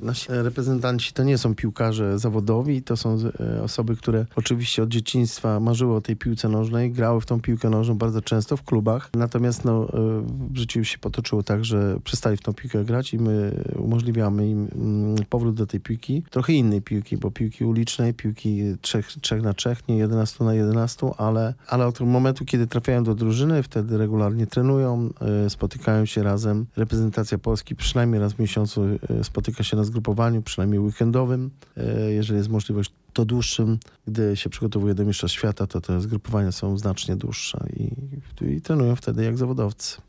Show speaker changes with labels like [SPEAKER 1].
[SPEAKER 1] Nasi reprezentanci to nie są piłkarze zawodowi, to są osoby, które oczywiście od dzieciństwa marzyły o tej piłce nożnej, grały w tą piłkę nożną bardzo często w klubach, natomiast w życiu już się potoczyło tak, że przestali w tą piłkę grać i my umożliwiamy im powrót do tej piłki, trochę innej piłki, bo piłki ulicznej, piłki 3 na 3, nie 11 na 11, ale od momentu, kiedy trafiają do drużyny, wtedy regularnie trenują, spotykają się razem. Reprezentacja Polski przynajmniej raz w miesiącu spotyka się na zgrupowaniu, przynajmniej weekendowym. Jeżeli jest możliwość, to dłuższym. Gdy się przygotowuje do Mistrzostw Świata, to te zgrupowania są znacznie dłuższe i trenują wtedy jak zawodowcy.